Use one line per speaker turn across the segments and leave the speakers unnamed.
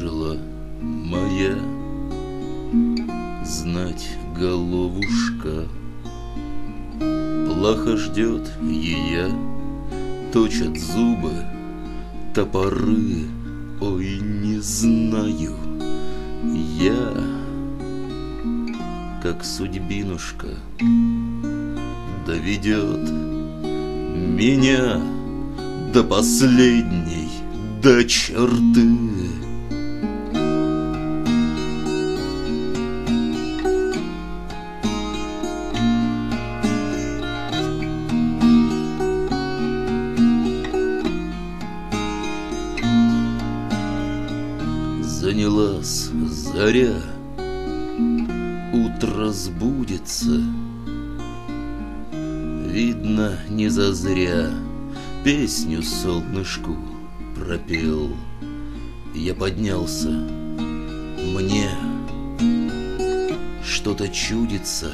Тяжела моя, знать, головушка, плохо ждет ее, точат зубы, топоры. Ой, не знаю я, как судьбинушка доведет меня до последней, до черты. Занялась заря, утро сбудется. Видно, не зазря песню солнышку пропел. Я поднялся, мне что-то чудится.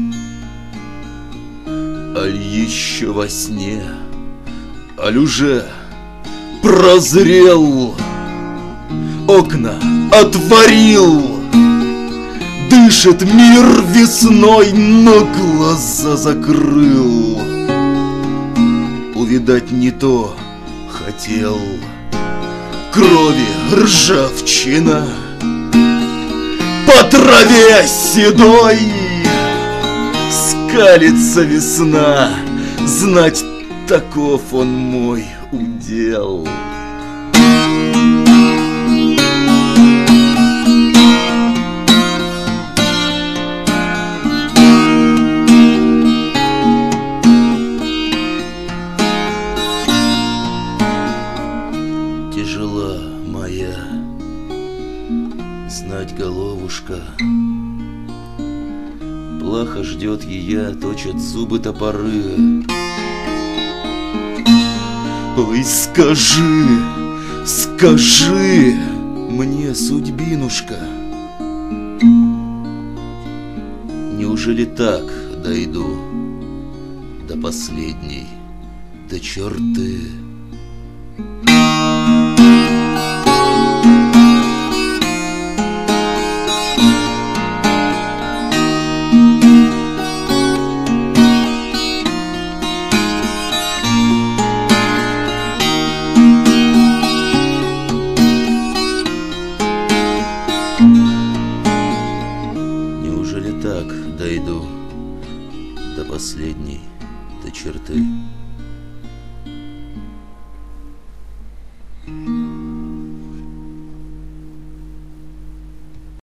Аль еще во сне, аль уже прозрел. Окна отворил, дышит мир весной, но глаза закрыл. Увидать не то хотел, крови ржавчина, по траве седой скалится весна. Знать, таков он мой удел. Тяжела моя, знать, головушка, плохо ждет ее, точат зубы топоры. Ой, скажи, скажи мне, судьбинушка, неужели так дойду до последней, до черты? Неужели так дойду до последней, до черты?